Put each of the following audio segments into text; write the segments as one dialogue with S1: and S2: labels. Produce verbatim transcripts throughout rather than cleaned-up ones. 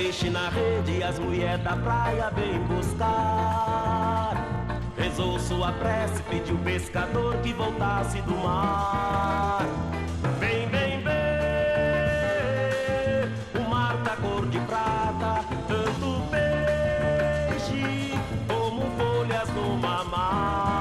S1: peixe na rede e as mulheres da praia vêm buscar. Rezou sua prece, pediu o pescador que voltasse do mar. Vem, vem, vem, o mar tá cor de prata, tanto peixe como folhas numa mata.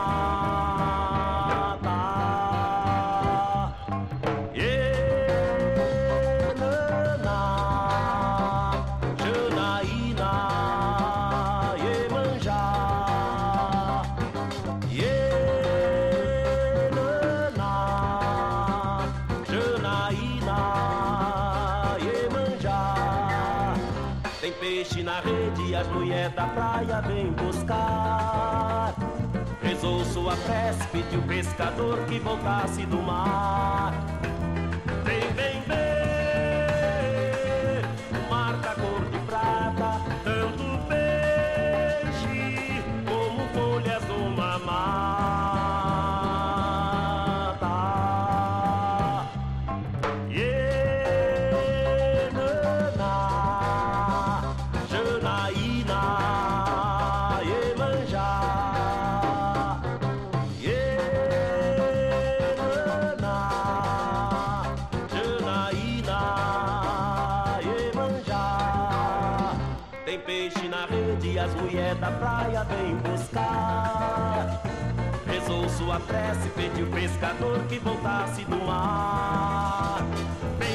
S1: Peixe na rede e as mulheres da praia vêm buscar. Rezou sua prece, pediu o pescador que voltasse do mar. Vem, vem, vem, o mar tá cor de prata, tanto peixe como folhas numa mata. Yeah. Tem peixe na rede e as mulheres da praia vêm buscar. Rezou sua prece, pediu o pescador que voltasse do mar.